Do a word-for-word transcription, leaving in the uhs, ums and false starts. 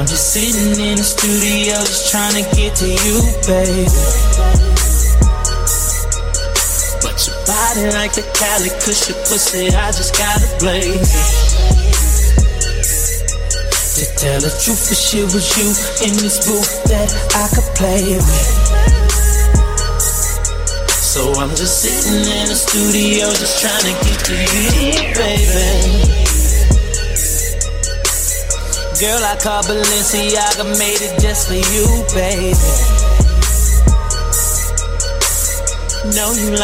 I'm just sitting in the studio just trying to get to you, baby. But your body like the Cali, cause your pussy, I just gotta blaze it. To tell the truth, if shit was you in this booth that I could play with. So I'm just sitting in the studio just trying to get to you, baby. Girl, I call Balenciaga, made it just for you, baby. Know you like